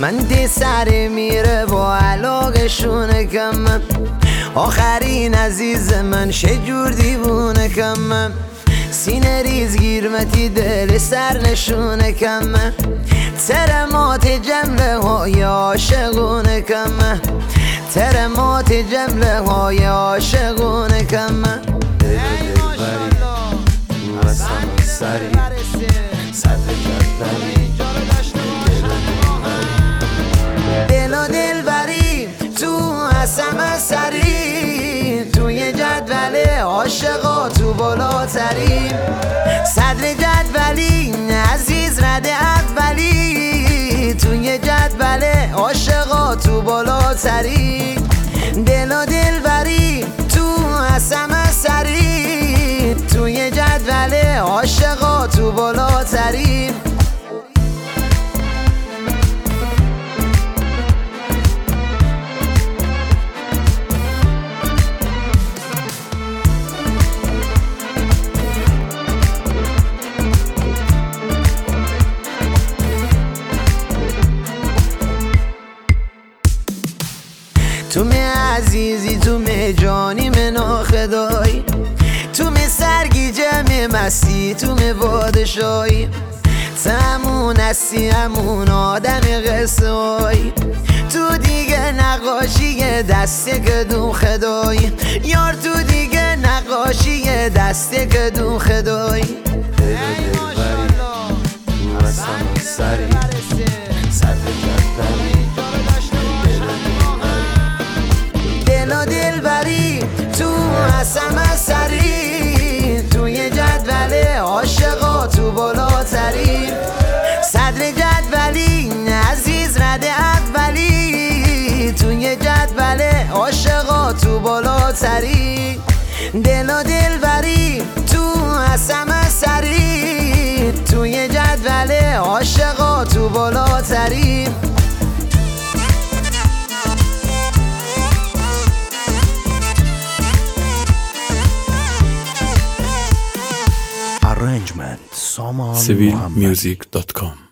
من دی سری میره با علاقشونه کم من آخرین عزیز من شجور دیوونه کم من سینه ریز گیرمتی دل سر نشونه کم من ترمات جمله های عاشقونه کم من ترمات جمله های عاشقونه کم من دل و دلبری تو حسم سری توی جدول عاشقا تو بالاتریم صدر جدولی عزیز رده اولی توی جدول عاشقا تو بالاتریم دل و دلبری تو حسم سری توی جدول عاشقا تو بالاتریم تو می عزیزی تو می جانی من خدایی تو می سرگی جمع مستی تو می بادشایی تمون هستی همون آدم قصه هایی تو دیگه نقاشی دسته که دون خدایی یار تو دیگه نقاشی دسته که دون خدایی دلبری تو حسم سری توی جدول عاشقا تو بالاتریم صدر جدولی عزیز رده اولی توی جدول عاشقا تو بالاتریم دل و دلبری تو حسم سری توی جدول عاشقا تو بالاتریم Arrangement Saman Muhammad. civilmusic.com